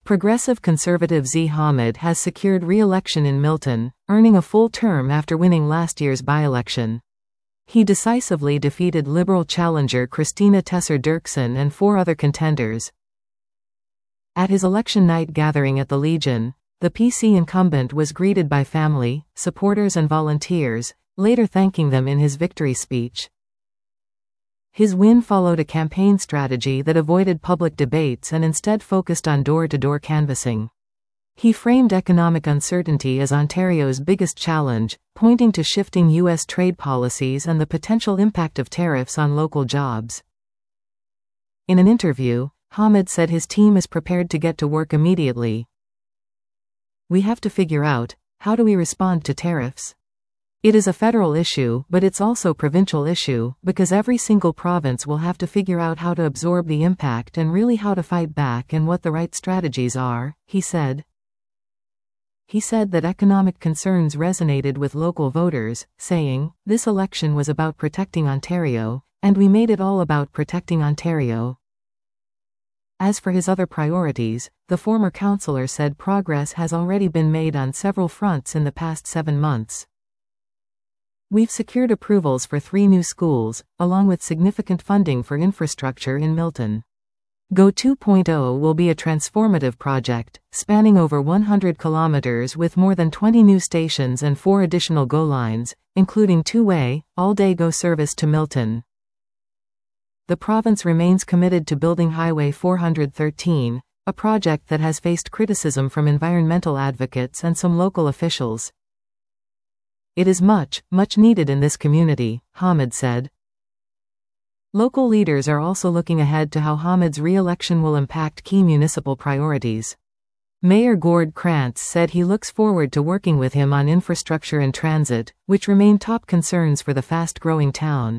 Progressive conservative Z. Hamid has secured re-election in Milton, earning a full term after winning last year's by-election. He decisively defeated Liberal challenger Christina Tesser Dirksen and 4 other contenders. At his election night gathering at the Legion, the PC incumbent was greeted by family, supporters and volunteers, later thanking them in his victory speech. His win followed a campaign strategy that avoided public debates and instead focused on door-to-door canvassing. He framed economic uncertainty as Ontario's biggest challenge, pointing to shifting U.S. trade policies and the potential impact of tariffs on local jobs. In an interview, Hamid said his team is prepared to get to work immediately. "We have to figure out, how do we respond to tariffs? It is a federal issue, but it's also a provincial issue, because every single province will have to figure out how to absorb the impact and really how to fight back and what the right strategies are," he said. He said that economic concerns resonated with local voters, saying, "This election was about protecting Ontario, and we made it all about protecting Ontario." As for his other priorities, the former councillor said progress has already been made on several fronts in the past 7 months. "We've secured approvals for 3 new schools, along with significant funding for infrastructure in Milton. GO 2.0 will be a transformative project, spanning over 100 kilometers with more than 20 new stations and 4 additional GO lines, including 2-way, all-day GO service to Milton." The province remains committed to building Highway 413, a project that has faced criticism from environmental advocates and some local officials. "It is much needed in this community," Hamid said. Local leaders are also looking ahead to how Hamid's re-election will impact key municipal priorities. Mayor Gord Krantz said he looks forward to working with him on infrastructure and transit, which remain top concerns for the fast-growing town.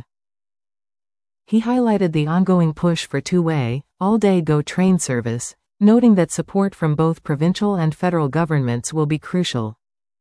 He highlighted the ongoing push for 2-way, all-day GO train service, noting that support from both provincial and federal governments will be crucial.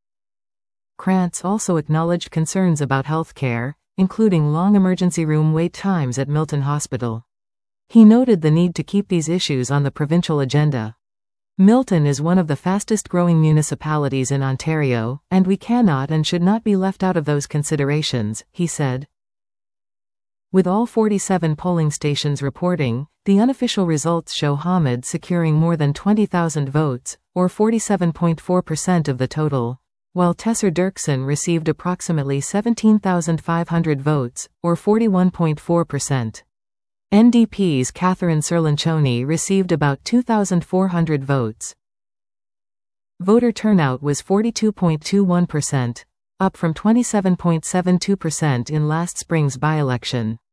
Krantz also acknowledged concerns about health care, including long emergency room wait times at Milton Hospital. He noted the need to keep these issues on the provincial agenda. "Milton is one of the fastest-growing municipalities in Ontario, and we cannot and should not be left out of those considerations," he said. With all 47 polling stations reporting, the unofficial results show Hamid securing more than 20,000 votes, or 47.4% of the total, while Tesser Dirksen received approximately 17,500 votes, or 41.4%. NDP's Catherine Serlanchoni received about 2,400 votes. Voter turnout was 42.21%, up from 27.72% in last spring's by-election.